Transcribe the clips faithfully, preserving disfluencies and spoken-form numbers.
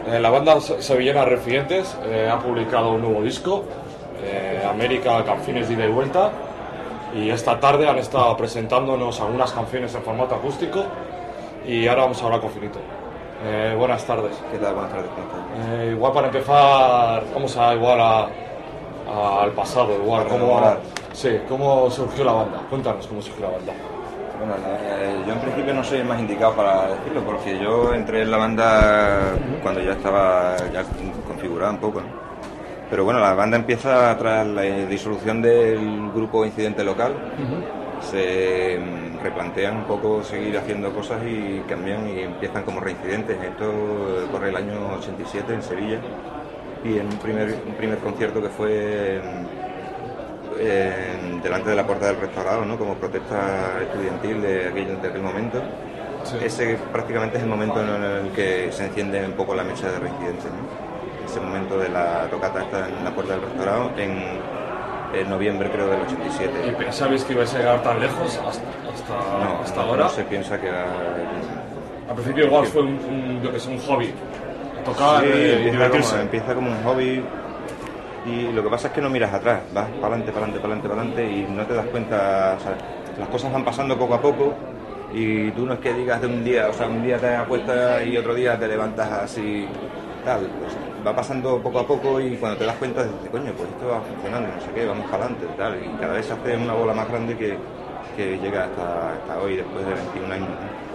Eh, la banda sevillana Residentes eh, ha publicado un nuevo disco, eh, América, canciones de ida y vuelta, y esta tarde han estado presentándonos algunas canciones en formato acústico y ahora vamos a hablar con Finito. Eh, buenas tardes. ¿Qué tal? Buenas tardes. Eh, igual para empezar, vamos a igual a, a, al pasado, igual cómo, sí, cómo surgió la banda. Cuéntanos cómo surgió la banda. Bueno, eh, yo en principio no soy el más indicado para decirlo, porque yo entré en la banda cuando ya estaba ya configurada un poco, ¿no? Pero bueno, la banda empieza tras la disolución del grupo Incidente Local. Uh-huh. Se replantean un poco seguir haciendo cosas y cambian y empiezan como Reincidentes. Esto corre el año ochenta y siete en Sevilla, y en un primer, un primer concierto que fue en, en, delante de la puerta del restaurado, ¿no? Como protesta estudiantil de aquel, de aquel momento. Sí. Ese prácticamente es el momento en el que se enciende un poco la mecha de Reincidentes, ¿no? Ese momento de la tocata está en la puerta del restaurado en, en noviembre, creo, del ochenta y siete. ¿Y pensabais que ibais a llegar tan lejos hasta, hasta, no, hasta no, ahora? No se piensa que... Va... Al principio igual fue un, un, yo que sé, un hobby, tocar, sí, eh, y divertirse. Como, empieza como un hobby, y lo que pasa es que no miras atrás, vas para adelante, para adelante, para adelante, para adelante, y no te das cuenta, o sea, las cosas van pasando poco a poco, y tú no es que digas de un día, o sea, un día te acuestas y otro día te levantas así, tal, o sea, va pasando poco a poco, y cuando te das cuenta dices, coño, pues esto va funcionando, no sé qué, vamos para adelante, tal, y cada vez se hace una bola más grande que, que llega hasta, hasta hoy, después de veintiún años, ¿no?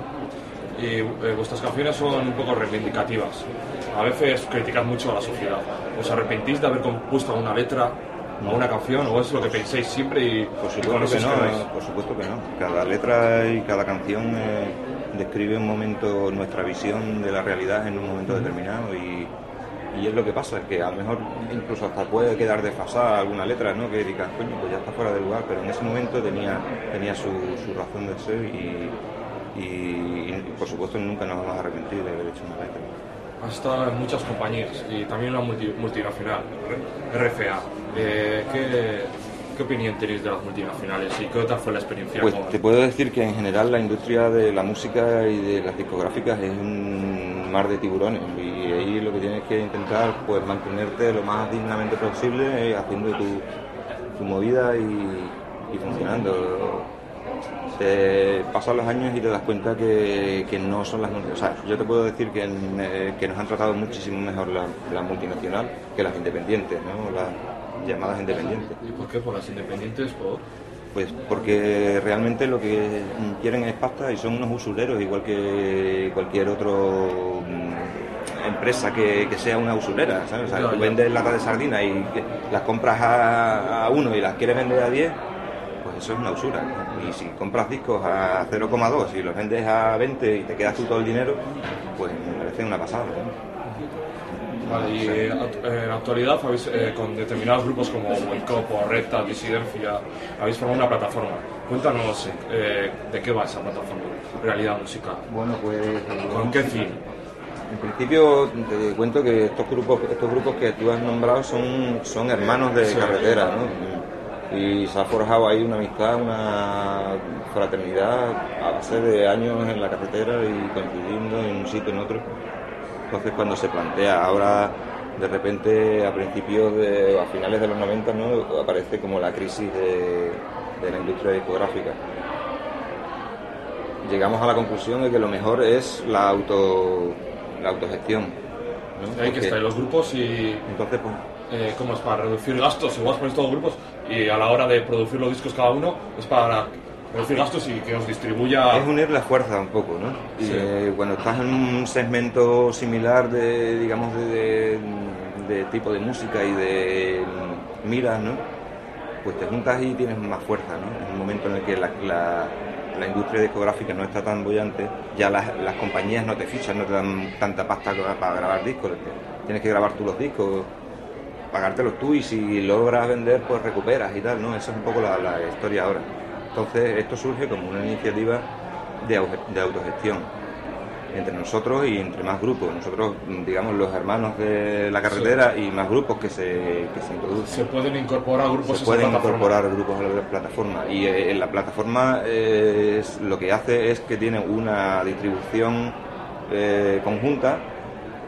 Y eh, vuestras canciones son un poco reivindicativas. A veces criticad mucho a la sociedad. ¿Os arrepentís de haber compuesto alguna letra, no. alguna canción, o es lo que pensáis siempre y, por supuesto y con eso que no, quedáis? Por supuesto que no. Cada letra y cada canción eh, describe un momento, nuestra visión de la realidad en un momento determinado, y, y es lo que pasa, que a lo mejor incluso hasta puede quedar desfasada alguna letra, ¿no? Que digas, coño, pues ya está fuera de lugar, pero en ese momento tenía, tenía su, su razón de ser, y Y, y por supuesto nunca nos vamos a arrepentir de haber hecho una letra. Has estado en muchas compañías y también una multi, multinacional, R F A. Eh, ¿qué, ¿Qué opinión tenéis de las multinacionales y qué tal fue la experiencia? Pues con... te puedo decir que en general la industria de la música y de las discográficas es un mar de tiburones, y ahí lo que tienes que intentar, pues, mantenerte lo más dignamente posible, eh, haciendo tu, tu movida y, y funcionando. Te pasan los años y te das cuenta que, que no son las multinacionales. O sea, yo te puedo decir que, en, eh, que nos han tratado muchísimo mejor la, la multinacional que las independientes, ¿no? Las llamadas independientes. ¿Y por qué? ¿Por las independientes? ¿Por? Pues porque realmente lo que quieren es pasta y son unos usureros, igual que cualquier otro mm, empresa que, que sea una usurera, ¿sabes? O sea, claro, tú vendes latas de sardinas y las compras a, a uno y las quieres vender a diez, pues eso es una usura, ¿no? Y si compras discos a cero coma dos y los vendes a veinte y te quedas tú todo el dinero, pues me parece una pasada, ¿no? Vale, y eh, en la actualidad habéis, eh, con determinados grupos como Boicot o Recta, Disidencia, habéis formado una plataforma. Cuéntanos eh, de qué va esa plataforma, Realidad Musical. Bueno, pues... ¿Con qué fin? En principio te cuento que estos grupos, estos grupos que tú has nombrado son, son hermanos de sí, carretera, ¿no? Y se ha forjado ahí una amistad, una fraternidad a base de años en la carretera y coincidiendo en un sitio en otro. Entonces, cuando se plantea ahora, de repente, a principios de, a finales de los noventa, ¿no?, aparece como la crisis de, de la industria discográfica. Llegamos a la conclusión de que lo mejor es la auto, la autogestión, ¿no? Hay que estar en los grupos y... Entonces, pues... Eh, ¿Cómo es? Para reducir gastos, igual ponéis todos los grupos y a la hora de producir los discos cada uno es para reducir gastos y que os distribuya... Es unir la fuerza un poco, ¿no? Y sí. eh, cuando estás en un segmento similar de, digamos, de, de, de tipo de música y de miras, ¿no?, pues te juntas y tienes más fuerza, ¿no? En un momento en el que la, la, la industria discográfica no está tan bollante, ya las, las compañías no te fichan, no te dan tanta pasta para grabar discos, tienes que grabar tú los discos, pagártelos tú, y si logras vender, pues recuperas y tal, ¿no? Esa es un poco la, la historia ahora. Entonces, esto surge como una iniciativa de, de autogestión entre nosotros y entre más grupos. Nosotros, digamos, los hermanos de la carretera, sí, y más grupos que se, que se introducen. Se pueden incorporar grupos Se pueden a esa incorporar grupos a la plataforma. Y eh, en la plataforma eh, es, lo que hace es que tiene una distribución eh, conjunta,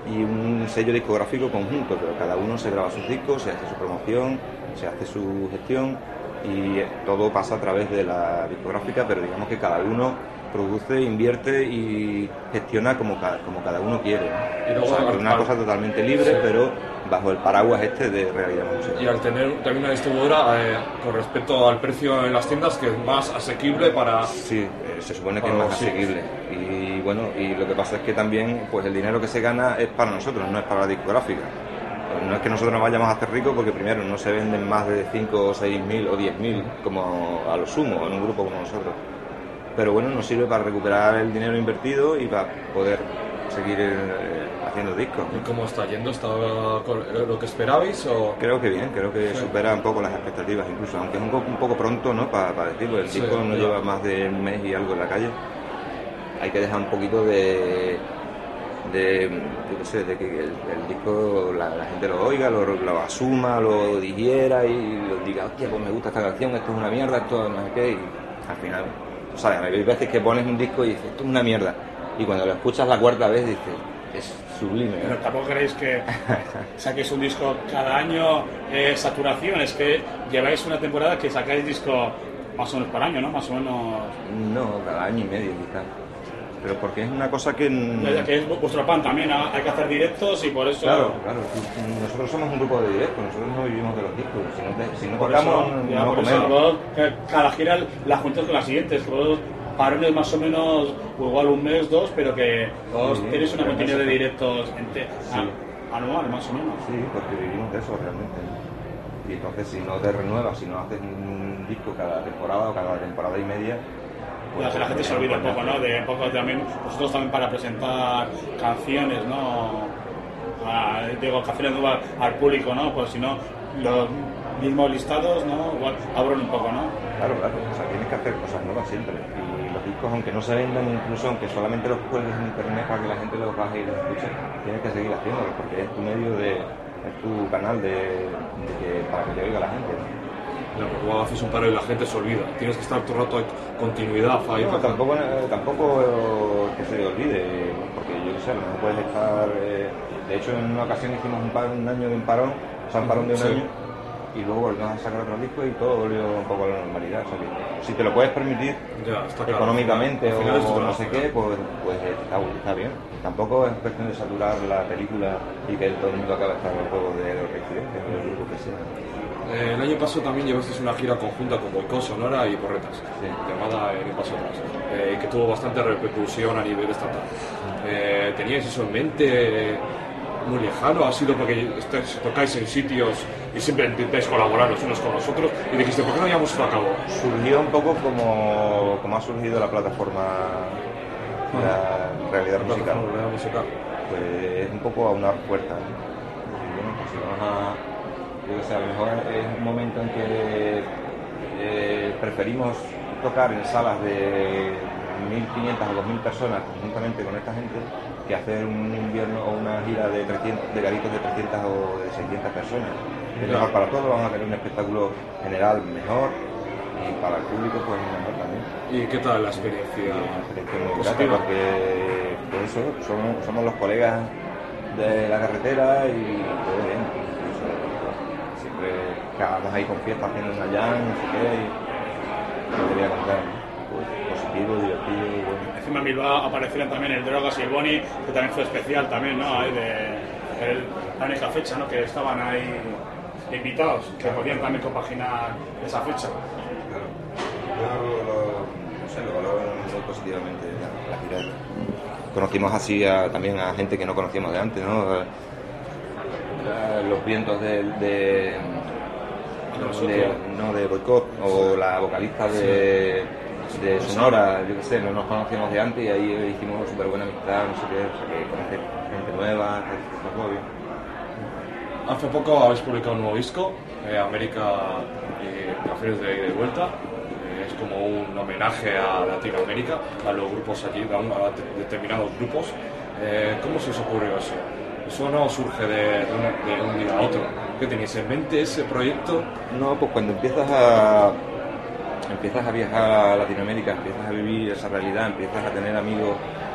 y un sello discográfico conjunto, pero cada uno se graba sus discos, se hace su promoción, se hace su gestión y todo pasa a través de la discográfica, pero digamos que cada uno produce, invierte y gestiona como cada, como cada uno quiere, ¿no? Y luego, o sea, que es una al, cosa totalmente libre, sí, pero bajo el paraguas este de Realidad Musical. Y al tener también una distribuidora, eh, con respecto al precio en las tiendas, que es más asequible para... Sí, eh, se supone que para, es más sí. asequible. Y bueno, y lo que pasa es que también pues el dinero que se gana es para nosotros, no es para la discográfica. Pues no es que nosotros nos vayamos a hacer ricos, porque primero no se venden más de cinco o seis mil o diez mil como a lo sumo en un grupo como nosotros. Pero bueno, nos sirve para recuperar el dinero invertido y para poder seguir eh, haciendo discos. ¿Y cómo está yendo? ¿Está con lo que esperabais? O... Creo que bien, creo que sí. supera un poco las expectativas incluso, aunque es un poco, un poco pronto, ¿no? Para, para decirlo, el sí, disco no claro. lleva más de un mes y algo en la calle. Hay que dejar un poquito de, de yo qué sé, de que el, el disco la, la gente lo oiga, lo, lo asuma, lo digiera y lo diga, hostia, pues me gusta esta canción, esto es una mierda, esto no sé qué, y al final, o sea, hay veces que pones un disco y dices, esto es una mierda, y cuando lo escuchas la cuarta vez dices, es sublime. Pero tampoco queréis que saquéis un disco cada año, eh, saturación, es que lleváis una temporada que sacáis disco más o menos por año, ¿no? Más o menos... No, cada año y medio quizás. Pero porque es una cosa que... Ya que es vuestro pan también, hay que hacer directos y por eso... Claro, claro. Nosotros somos un grupo de directos, nosotros no vivimos de los discos. Si no, te, si no por tocamos, eso, no, ya, no por comemos. Eso, cada gira la juntas con las siguientes, todos parones más o menos, igual un mes, dos, pero que todos sí, tenéis una continuidad de directos ente, sí. a, anual, más o menos. Sí, porque vivimos de eso realmente. Y entonces si no te renuevas, si no haces un disco cada temporada o cada temporada y media... Pues la gente se olvida un poco, ¿no? De un poco también, nosotros también para presentar canciones, ¿no? A, digo, canciones nuevas al público, ¿no? Pues si no, los mismos listados, ¿no? Igual abren un poco, ¿no? Claro, claro, o sea, tienes que hacer cosas nuevas siempre. Y los discos, aunque no se vendan, incluso aunque solamente los cuelgues en internet para que la gente los baje y los escuche, tienes que seguir haciéndolo, porque es tu medio de, es tu canal de, de que, para que te oiga la gente, ¿no? No, porque igual haces un paro y la gente se olvida. Tienes que estar todo el rato en continuidad. Ahí no, tampoco, eh, tampoco que se olvide, porque yo qué sé, no puedes estar... Eh, de hecho, en una ocasión hicimos un, par, un año de un parón, o sea, un parón de un sí. año, y luego volvimos a sacar otro disco y todo volvió un poco a la normalidad. O sea, que si te lo puedes permitir ya, está claro, económicamente al final, al final o no sé qué, pues, pues está, está bien. Tampoco es cuestión de saturar la película y que todo el mundo acabe estando en el juego de los residentes o del grupo que sea. Eh, el año pasado también llevasteis una gira conjunta con Boicot, Sonora y Porretas, sí. llamada El Paso Atrás, eh, que tuvo bastante repercusión a nivel estatal. Eh, ¿Teníais eso en mente? Muy lejano, ha sido porque estáis, tocáis en sitios y siempre intentáis colaborar los unos con los otros y dijiste, ¿por qué no llevamos esto a cabo? Surgió un poco como, como ha surgido la plataforma de la realidad la musical. Realidad musical. Pues es un poco a una puerta, ¿no? Y bueno, pues si vamos a, yo que sé, a lo mejor es un momento en que eh, preferimos tocar en salas de mil quinientas o dos mil personas conjuntamente con esta gente que hacer un invierno o una gira de, trescientos, de garitos de trescientas o de seiscientas personas. Es mejor para todos, vamos a tener un espectáculo general mejor y para el público pues mejor también. ¿Y qué tal la experiencia? Una experiencia muy grata porque pues eso, somos, somos los colegas de la carretera y todo bien. Incluso, pues, siempre acabamos ahí con fiestas haciendo una jam, no sé qué, y no te voy a contar, ¿no? Pues, positivo, divertido y bueno. Encima en Bilbao aparecieron también el Drogas y el Boni, que también fue especial también, ¿no? Ahí de, el, la única fecha, ¿no? Que estaban ahí invitados, que claro, podían también compaginar esa fecha. Claro. Yo lo, no sé, lo valoro muy positivamente la, la gira. Conocimos así a, también a gente que no conocíamos de antes, ¿no? Los vientos de, de, de, no, de Boicot o la vocalista de, de Sonora, yo qué sé, no nos conocíamos de antes y ahí hicimos súper buena amistad, no sé qué, o sea, que conocer gente nueva, está todo bien. Hace poco habéis publicado un nuevo disco, eh, América y Canciones de ida y vuelta. Eh, es como un homenaje a Latinoamérica, a los grupos allí, a, un, a determinados grupos. Eh, ¿Cómo se os ocurrió eso? Eso no surge de, de, un, de un día a otro. ¿Qué tenéis en mente ese proyecto? No, pues cuando empiezas a empiezas a viajar a Latinoamérica, empiezas a vivir esa realidad, empiezas a tener amigos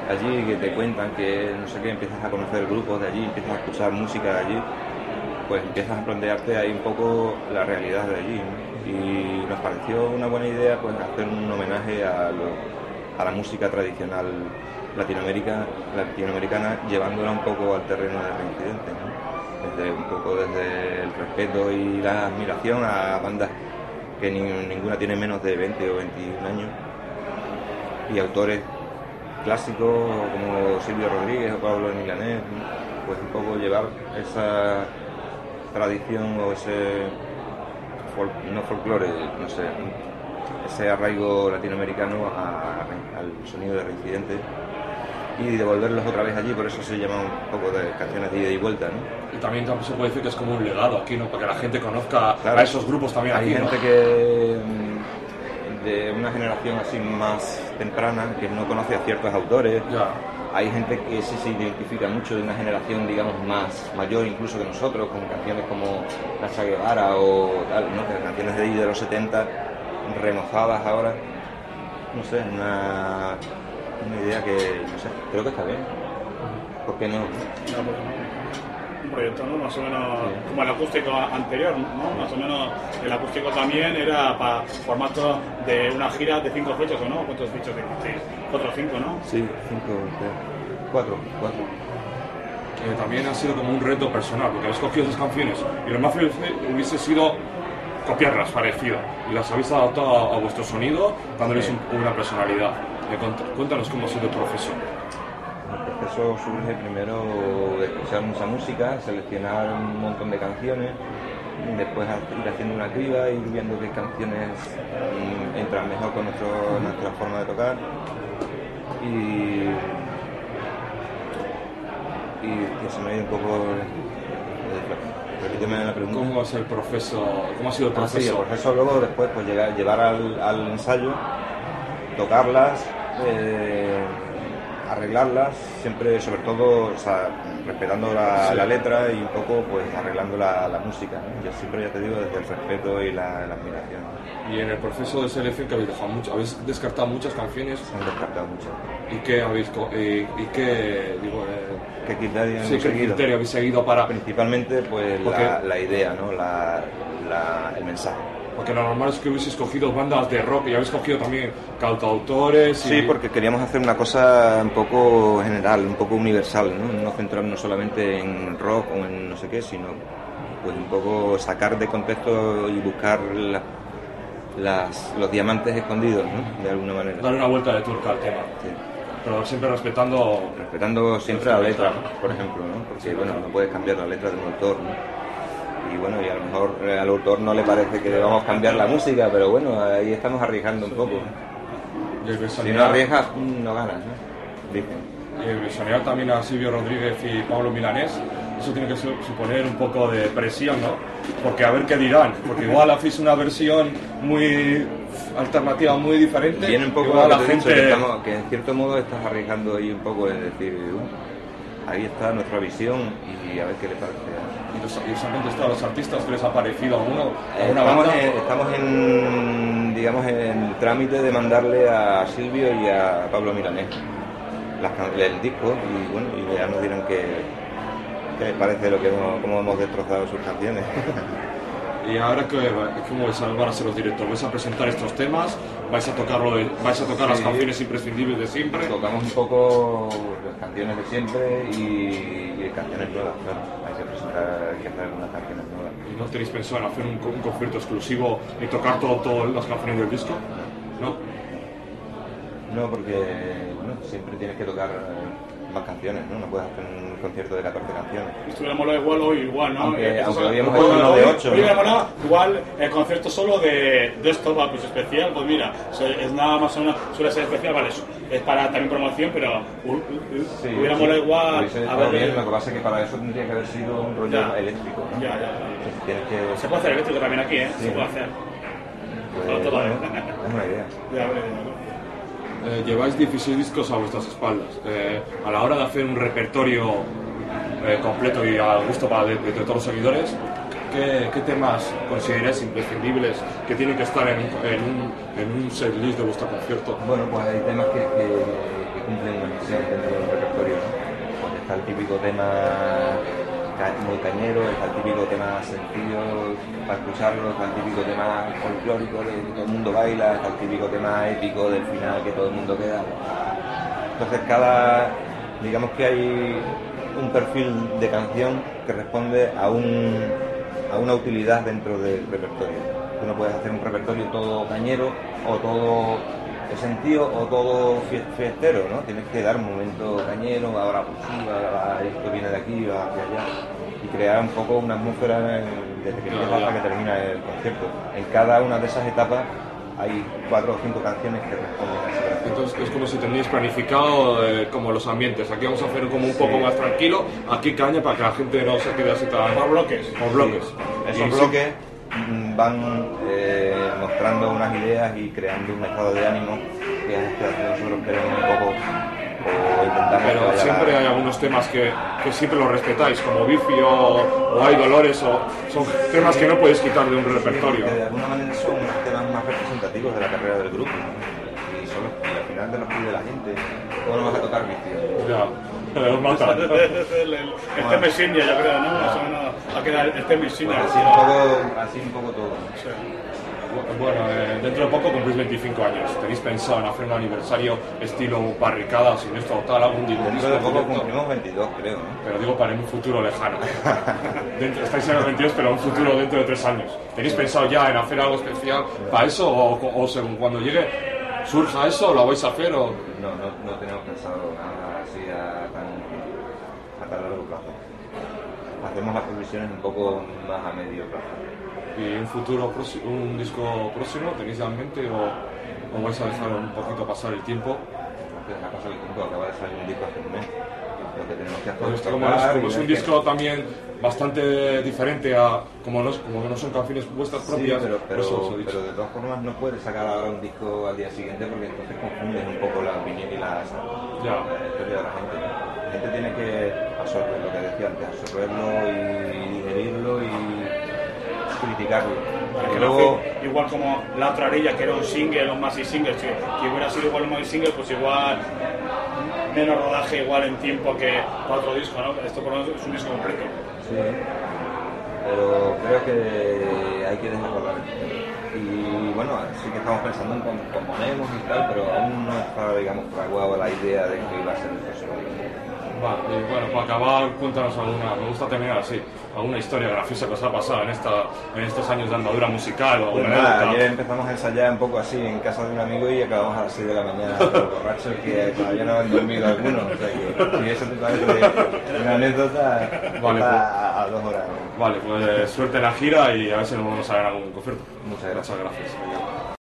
allí, que te cuentan que no sé qué, empiezas a conocer grupos de allí, empiezas a escuchar música de allí, pues empiezas a plantearte ahí un poco la realidad de allí, ¿no? Y nos pareció una buena idea pues hacer un homenaje a, lo, a la música tradicional latinoamérica, latinoamericana, llevándola un poco al terreno de Reincidente, ¿no? Desde, un poco desde el respeto y la admiración a bandas que ni, ninguna tiene menos de veinte o veintiún años, y autores clásicos como Silvio Rodríguez o Pablo Milanés, pues un poco llevar esa tradición o ese fol, no folclore, no sé, ese arraigo latinoamericano a, al sonido de Reincidente y devolverlos otra vez allí, por eso se llama un poco de canciones de ida y vuelta, ¿no? Y también, también se puede decir que es como un legado aquí, ¿no? Para que la gente conozca Claro, a esos grupos también hay aquí, gente ¿no? que de una generación así más temprana que no conoce a ciertos autores. Ya. Hay gente que sí se identifica mucho de una generación, digamos, más mayor incluso que nosotros, con canciones como Nacha Guevara o tal, ¿no? Que canciones de ahí de los setenta, remozadas ahora. No sé, una, una idea que, no sé, creo que está bien. ¿Por qué no? Un proyecto, ¿no? Más o menos sí, como el acústico anterior, ¿no? Más o menos el acústico también era para formato de una gira de cinco fechas, ¿o no? ¿Cuántos fichos dieciséis? ¿Cuatro o cinco, no? Sí, cinco, cuatro, cuatro. Que también ha sido como un reto personal, porque habéis cogido esas canciones y lo más fácil hubiese sido copiarlas, parecido, y las habéis adaptado a, a vuestro sonido, dándoles sí, un, una personalidad. Cuéntanos cómo ha sido el proceso. El proceso surge primero de escuchar mucha música, seleccionar un montón de canciones, después ir haciendo una criba, ir viendo qué canciones mm, entran mejor con nuestro, nuestra forma de tocar y, y que se me ha ido un poco. Repíteme la pregunta. ¿Cómo es el proceso? ¿Cómo ha sido el proceso? Ah, sí, el proceso luego después pues llegar, llevar al, al ensayo, tocarlas, eh, arreglarlas, siempre sobre todo, o sea, respetando la, sí, la letra y un poco pues arreglando la, la música, ¿no? Yo siempre, ya te digo, desde el respeto y la, la admiración. Y en el proceso de selección que habéis dejado mucho, habéis descartado muchas canciones. Se han descartado muchas. ¿Y qué habéis y, y qué digo eh, qué criterio sí, hemos qué seguido? criterio habéis seguido para principalmente pues la, la idea, ¿no? La, la, el mensaje. Porque lo normal es que hubieseis cogido bandas de rock y habéis cogido también cantautores. Y... Sí, porque queríamos hacer una cosa un poco general, un poco universal, ¿no? No centrarnos solamente en rock o en no sé qué, sino pues un poco sacar de contexto y buscar la, las, los diamantes escondidos, ¿no? De alguna manera. Darle una vuelta de tuerca al tema. Sí. Pero siempre respetando... Respetando siempre la letra, por ejemplo, ¿no? Porque, bueno, no puedes cambiar la letra de un autor, ¿no? Y bueno, y a lo mejor al autor no le parece que debamos cambiar la música, pero bueno, ahí estamos arriesgando un poco. Si no arriesgas, no ganas, ¿no? Dicen. Y el visionario también a Silvio Rodríguez y Pablo Milanés, eso tiene que suponer un poco de presión, ¿no? Porque a ver qué dirán, porque igual hacéis una versión muy alternativa, muy diferente. Viene un poco igual la la gente... que, estamos, que en cierto modo estás arriesgando ahí un poco en decir, uh, ahí está nuestra visión y a ver qué le parece. ¿Y os, y os han contestado a los artistas que les ha parecido a uno? A una estamos, banda? En, estamos en, digamos, en el trámite de mandarle a Silvio y a Pablo Milanés las, el disco y bueno, y ya nos dirán qué, qué les parece lo que hemos, cómo hemos destrozado sus canciones. Y ahora que cómo van a ser los directos, vais a presentar estos temas, vais a tocarlo, de, vais a tocar sí, las canciones imprescindibles de siempre. Tocamos un poco las canciones de siempre y, y canciones nuevas, claro. Hay que presentar, hay que hacer algunas canciones nuevas. ¿Y no tenéis pensado en hacer un, un concierto exclusivo y tocar todo, todas las canciones del disco? ¿No? No, porque bueno, siempre tienes que tocar más canciones, ¿no? No puedes hacer un concierto de catorce canciones. Estuviera molado igual hoy, igual, ¿no? Aunque, aunque eso, habíamos hecho uno de ocho. Hoy, ¿no? molado, igual el concierto solo de, de esto, pues especial, pues mira, es nada más o menos, suele ser especial, vale, es para también promoción, pero uh, uh, sí, hubiera sí, molado igual. A ver, bien, lo que pasa es que para eso tendría que haber sido un rollo ya, eléctrico, ¿no? Ya, ya, ya. Entonces, tienes que... Se puede hacer eléctrico también aquí, ¿eh? Sí, se puede hacer. Pues, todo, bueno, ¿eh? es una idea. Ya, ya, ya. Eh, lleváis dieciséis discos a vuestras espaldas. Eh, a la hora de hacer un repertorio eh, completo y al gusto para de, de, de todos los seguidores, ¿qué, qué temas consideráis imprescindibles que tienen que estar en, en, un, en un setlist de vuestro concierto? Bueno, pues hay temas que, que, que cumplen una misión dentro del repertorio, ¿no? Pues está el típico tema muy cañero, está el típico tema sencillo para escucharlo, está el típico tema folclórico de que todo el mundo baila, está el típico tema épico del final que todo el mundo queda. Entonces cada, digamos que hay un perfil de canción que responde a un a una utilidad dentro del repertorio. Tú no puedes hacer un repertorio todo cañero o todo de sentido o todo fiestero, ¿no? Tienes que dar un momento cañero, ahora pues sí, ahora esto viene de aquí, va hacia allá, y crear un poco una atmósfera desde que empieza hasta que termina el concierto. En cada una de esas etapas hay cuatro o cinco canciones que responden a ese perfil. Entonces es como si tenéis planificado eh, como los ambientes. Aquí vamos a hacer como un Sí. poco más tranquilo, aquí caña para que la gente no se quede así tan... Por bloques. Por bloques. Sí. Y Esos sí, bloques mm, van eh, mostrando unas ideas y creando un estado de ánimo que hace que nosotros queremos un poco o intentamos que Pero vaya siempre la- hay algunos temas que, que siempre los respetáis, como Bifi o, o Hay Dolores, o son temas que no podéis quitar de un repertorio. Que de alguna manera son los temas más representativos de la carrera del grupo, ¿no? Y son los que al final de los pide la gente. ¿Cómo no vas a tocar Bici? Ya, los matan. el, el, el tema insignia, yo creo, ¿no? Más o menos ha quedado el tema insignia. Pues así un poco, así un poco todo, ¿no? Sí. Bueno, eh, dentro de poco cumplís veinticinco años. ¿Tenéis pensado en hacer un aniversario estilo barricada, siniestro total, algún disco? Dentro de poco directo? cumplimos veintidós, creo, ¿no? Pero digo para en un futuro lejano. Dentro, estáis en el veintidós, pero en un futuro dentro de tres años. ¿Tenéis pensado ya en hacer algo especial para eso? ¿O, o según cuando llegue surja eso, lo vais a hacer? O... No, no, no tenemos pensado nada así a tan, a tan largo plazo. Hacemos las previsiones un poco más a medio plazo. ¿Y un futuro próximo, un disco próximo tenéis ya en mente o, o vais a dejar un poquito pasar el tiempo? Porque es una cosa que el tiempo acaba de salir un disco hace un mes. Lo que tenemos que hacer Pues es esto como tocar es, y como es ver un que- disco también bastante diferente a como no, es- como que no son canciones vuestras Sí, propias, pero, pero, eso os he dicho. pero de todas formas no puedes sacar ahora un disco al día siguiente porque entonces confundes un poco la opinión y la, Ya. la historia de la gente, ¿no? La gente tiene que absorber lo que decía antes, absorberlo y digerirlo y criticarlo. Para Y que luego, no fue igual como La Otra Orilla, que era un single, un maxi single, que, que hubiera sido igual un maxi single, pues igual menos rodaje, igual en tiempo que para otro disco, ¿no? Esto por lo menos es un disco completo. sí, pero creo que hay que dejarlo hablar. Y bueno, sí que estamos pensando en cómo componemos y tal, pero aún no está, digamos, fraguada la idea de que iba a ser el próximo disco. Vale, y bueno, para acabar, cuéntanos alguna, me gusta terminar así, alguna historia graciosa que os ha pasado en, esta, en estos años de andadura musical o Pues una nada, anécdota. ayer empezamos a ensayar un poco así en casa de un amigo y acabamos a las seis de la mañana todos borrachos que todavía no han dormido algunos. O sea que si eso te parece una anécdota, Vale, está pues. a, a dos horas. Vale, pues suerte en la gira y a ver si nos vamos a ver en algún concierto. Muchas gracias. Muchas gracias.